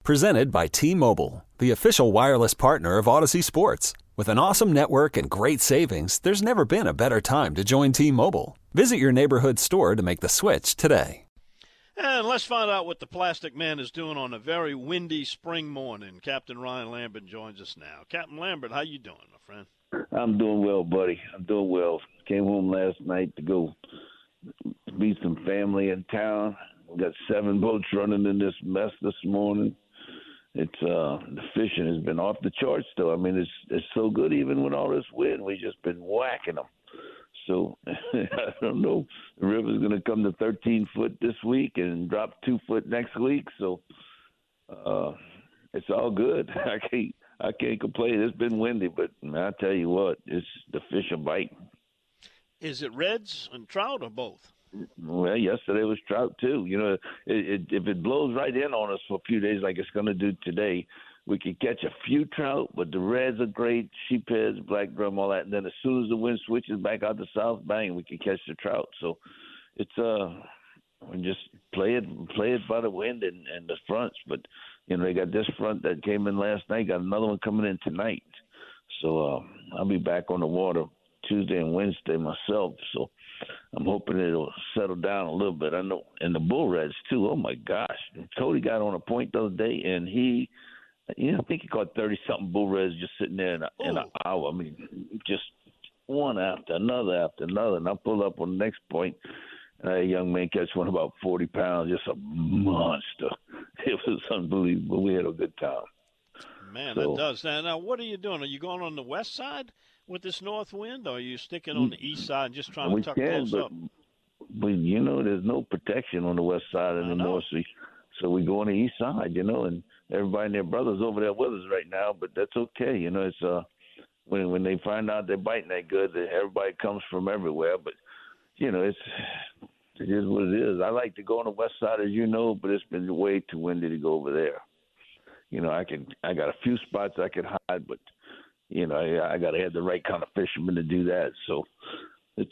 Presented by T-Mobile, the official wireless partner of Odyssey Sports. With an awesome network and great savings, there's never been a better time to join T-Mobile. Visit your neighborhood store to make the switch today. And let's find out what the Plastic Man is doing on a very windy spring morning. Captain Ryan Lambert joins us now. Captain Lambert, how you doing, my friend? I'm doing well, buddy. I'm doing well. Came home last night to go meet some family in town. We got 7 boats running in this mess this morning. It's the fishing has been off the charts, though. I mean, it's so good even with all this wind. We just been whacking them. So I don't know. The river's going to come to 13 foot this week and drop 2 foot next week. So it's all good. I can't complain. It's been windy, but I tell you what, it's the fish are biting. Is it reds and trout or both? Well, yesterday was trout too. You know, if it blows right in on us for a few days like it's going to do today, we could catch a few trout, but the reds are great, sheepheads, black drum, all that. And then as soon as the wind switches back out the south, bang, we can catch the trout. So it's we just play it by the wind and the fronts. But you know, they got this front that came in last night, got another one coming in tonight. So I'll be back on the water Tuesday and Wednesday myself. So I'm hoping it'll settle down a little bit. I know, and the bull reds too. Oh my gosh, Cody got on a point the other day, and I think he caught 30-something bull reds just sitting there in an hour. I mean, just one after another, and I pull up on the next point. A young man catch one about 40 pounds, just a monster. It was unbelievable. We had a good time. Man, that does. Now, what are you doing? Are you going on the west side with this north wind, or are you sticking on the east side and just trying to tuck close up? But, you know, there's no protection on the west side anymore. So we go on the east side, you know, and everybody and their brothers over there with us right now, but that's okay. You know, it's when they find out they're biting that good, everybody comes from everywhere. But, you know, it is what it is. I like to go on the west side, as you know, but it's been way too windy to go over there. You know, I got a few spots I could hide, but, you know, I got to have the right kind of fishermen to do that. So it's,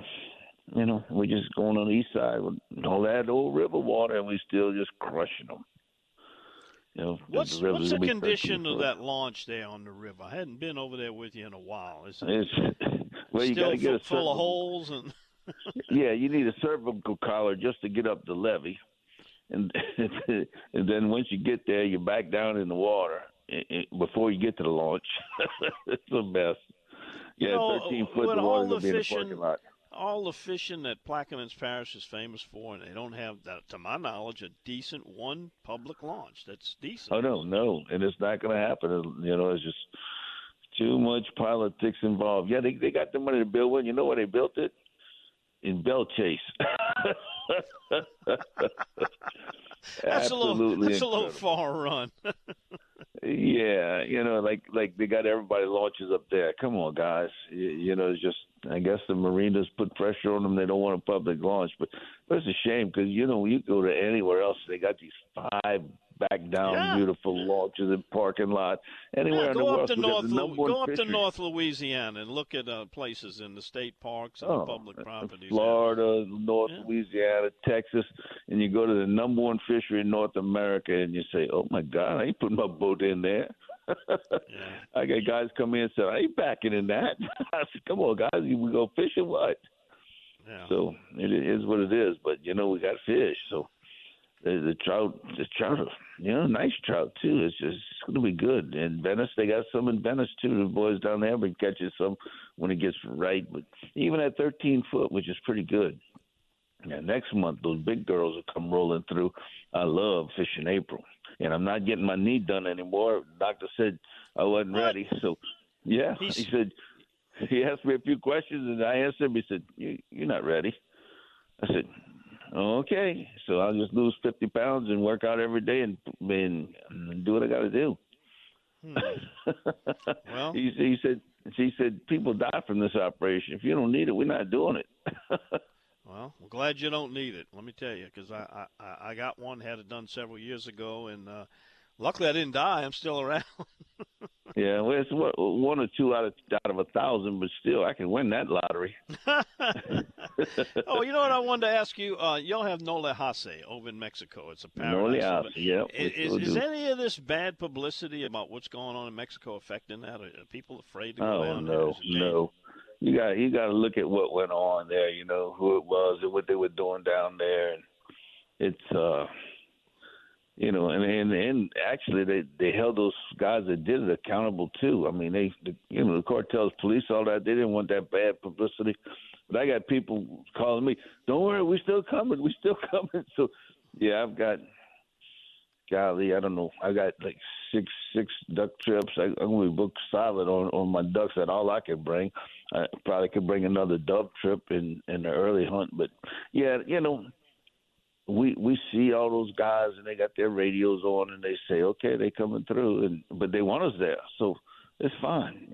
you know, we're just going on the east side with all that old river water, and we still just crushing them. You know, what's the condition of that launch there on the river? I hadn't been over there with you in a while. Is it well, you still get full of holes? And yeah, you need a cervical collar just to get up the levee. And then once you get there, you're back down in the water before you get to the launch. It's a mess. Yeah, 13 foot of water will be in the parking lot. All the fishing that Plaquemines Parish is famous for, and they don't have, to my knowledge, a decent one public launch. That's decent. Oh, no, and it's not going to happen. You know, it's just too much politics involved. Yeah, they got the money to build one. You know where they built it? In Bell Chase. That's a little far run. Yeah, you know, like they got everybody launches up there. Come on, guys. You know, it's just, I guess the marinas put pressure on them. They don't want a public launch, but it's a shame because, you know, when you go to anywhere else, they got these 5 back down beautiful launches and parking lot anywhere in the world. Go up to North Louisiana and look at places in the state parks and public properties. Florida, North Louisiana, Texas, and you go to the number one fishery in North America, and you say, "Oh my God, I ain't putting my boat in there." I got guys come in and say, "I ain't backing in that." I said, "Come on, guys, we go fishing what?" Yeah. So it is what it is, but you know we got fish, so. The trout, you know, nice trout too. It's going to be good. And Venice, they got some in Venice too. The boys down there been catching some when it gets right. But even at 13 foot, which is pretty good. Yeah, next month those big girls will come rolling through. I love fishing April, and I'm not getting my knee done anymore. The doctor said I wasn't ready, so yeah. He said he asked me a few questions, and I answered him. He said, "You're not ready." I said, okay, so I'll just lose 50 pounds and work out every day and do what I got to do. Well, he said, people die from this operation. If you don't need it, we're not doing it. Well, I'm glad you don't need it. Let me tell you, because I got one, had it done several years ago, and luckily I didn't die. I'm still around. Yeah, well, it's one or two out of 1,000, but still, I can win that lottery. Oh, you know what I wanted to ask you? Y'all have Nole Hase over in Mexico. It's a paradise. Nole Hase, yeah. Is any of this bad publicity about what's going on in Mexico affecting that? Are people afraid to go down there? No. You got to look at what went on there. You know who it was and what they were doing down there, and it's and actually they held those guys that did it accountable too. I mean, the cartels, police, all that, they didn't want that bad publicity. But I got people calling me, "Don't worry, we're still coming. So yeah, I've got, golly, I don't know, I got like six duck trips. I'm gonna be booked solid on my ducks. That all I can bring. I probably could bring another dove trip in the early hunt. But yeah, we see all those guys and they got their radios on and they say, okay, they coming through, but they want us there, so it's fine.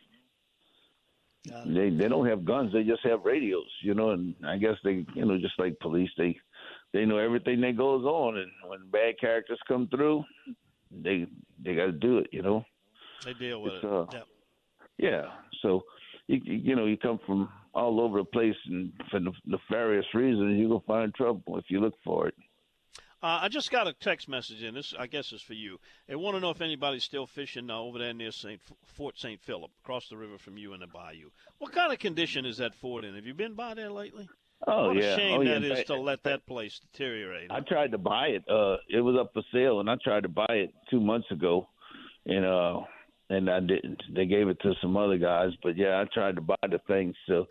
They don't have guns, they just have radios. And I guess they, just like police, they know everything that goes on, and when bad characters come through, they got to do it. They deal with it. Yeah. So you come from all over the place, and for nefarious reasons, you're going to find trouble if you look for it. I just got a text message in. This, I guess, is for you. They want to know if anybody's still fishing over there near Fort St. Philip, across the river from you in the bayou. What kind of condition is that fort in? Have you been by there lately? What a shame that is to let that place deteriorate. I tried to buy it. It was up for sale, and I tried to buy it 2 months ago, and I didn't. They gave it to some other guys, but yeah, I tried to buy the thing, so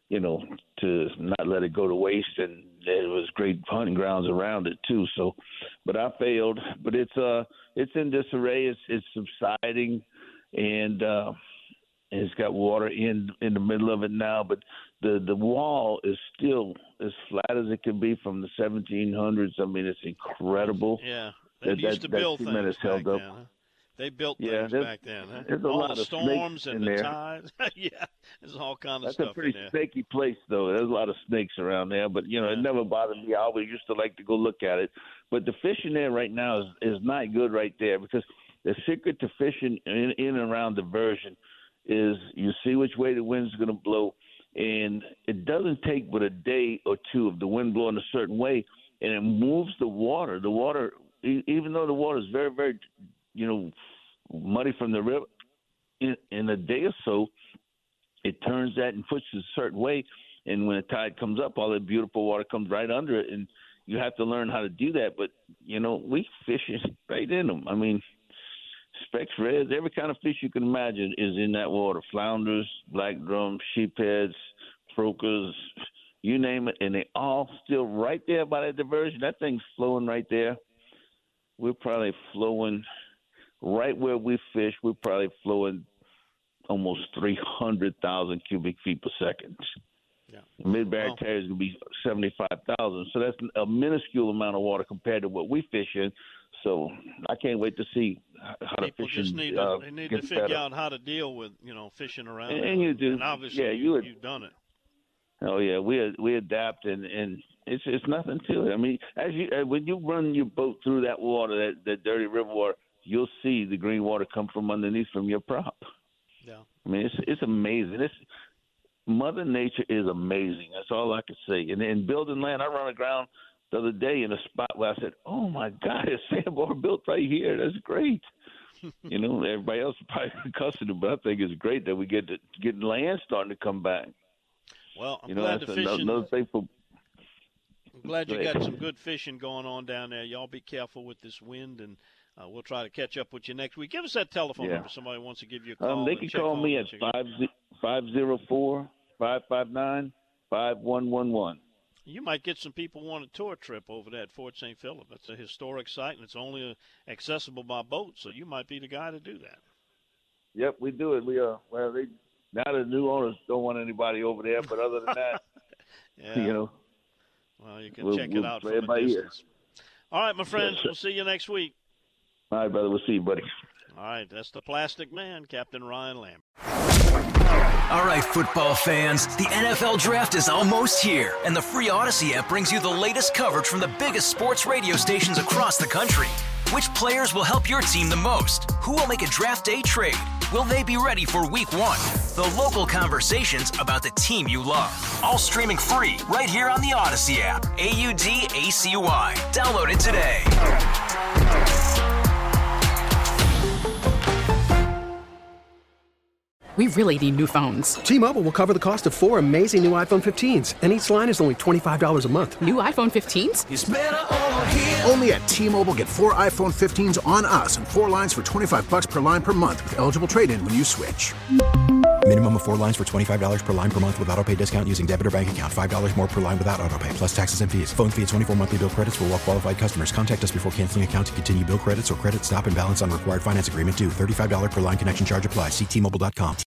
to not let it go to waste, and there was great hunting grounds around it too. So, but I failed. But it's in disarray. It's subsiding, and it's got water in the middle of it now. But the wall is still as flat as it can be from the 1700s. I mean, it's incredible. Yeah, they used to build things back then. Huh? They built things back then. Huh? There's all the storms and the tides. Yeah, there's all kind of stuff. That's a pretty snaky place, though. There's a lot of snakes around there, but it never bothered me. I always used to like to go look at it. But the fishing there right now is not good right there, because the secret to fishing in and around diversion is you see which way the wind's going to blow, and it doesn't take but a day or two of the wind blowing a certain way, and it moves the water. The water, even though the water is very, very muddy from the river, in a day or so, it turns that and pushes a certain way. And when the tide comes up, all that beautiful water comes right under it. And you have to learn how to do that. But, we fish right in them. I mean, specks, reds, every kind of fish you can imagine is in that water. Flounders, black drums, sheepheads, croakers, you name it. And they all still right there by that diversion. That thing's flowing right there. We're probably flowing right where we fish. We're probably flowing almost 300,000 cubic feet per second. Yeah. Mid-Barrier Terrier is going to be 75,000. So that's a minuscule amount of water compared to what we fish in. So I can't wait to see how to fish. People just need to figure out how to deal with, fishing around. And you do. And obviously you've done it. Oh, yeah. We adapt, and it's nothing to it. I mean, when you run your boat through that water, that dirty river water, you'll see the green water come from underneath from your prop. Yeah. I mean, it's amazing. Mother Nature is amazing. That's all I can say. And in building land, I run aground the other day in a spot where I said, oh, my God, it's sandbar built right here. That's great. Everybody else is probably accustomed, but I think it's great that we get land starting to come back. Well, I'm glad the fishing. Another thing for. I'm glad you got some good fishing going on down there. Y'all be careful with this wind, and we'll try to catch up with you next week. Give us that telephone number. Somebody wants to give you a call. They can call me at 504-559-5111. You might get some people want a tour trip over there at Fort St. Philip. That's a historic site, and it's only accessible by boat, so you might be the guy to do that. Yep, we do it. Now the new owners don't want anybody over there, but other than that, well, you can check it out from a distance. All right, my friend, we'll see you next week. All right, brother, we'll see you, buddy. All right, that's the Plastic Man, Captain Ryan Lambert. All right, football fans, the NFL Draft is almost here, and the free Odyssey app brings you the latest coverage from the biggest sports radio stations across the country. Which players will help your team the most? Who will make a draft day trade? Will they be ready for Week 1? The local conversations about the team you love. All streaming free right here on the Odyssey app. AUDACY. Download it today. We really need new phones. T-Mobile will cover the cost of 4 amazing new iPhone 15s, and each line is only $25 a month. New iPhone 15s? It's better over here. Only at T-Mobile, get 4 iPhone 15s on us and 4 lines for $25 per line per month with eligible trade-in when you switch. Minimum of 4 lines for $25 per line per month with autopay discount using debit or bank account. $5 more per line without autopay, plus taxes and fees. Phone fee at 24 monthly bill credits for well-qualified customers. Contact us before canceling account to continue bill credits or credit stop and balance on required finance agreement due. $35 per line connection charge applies. See T-Mobile.com.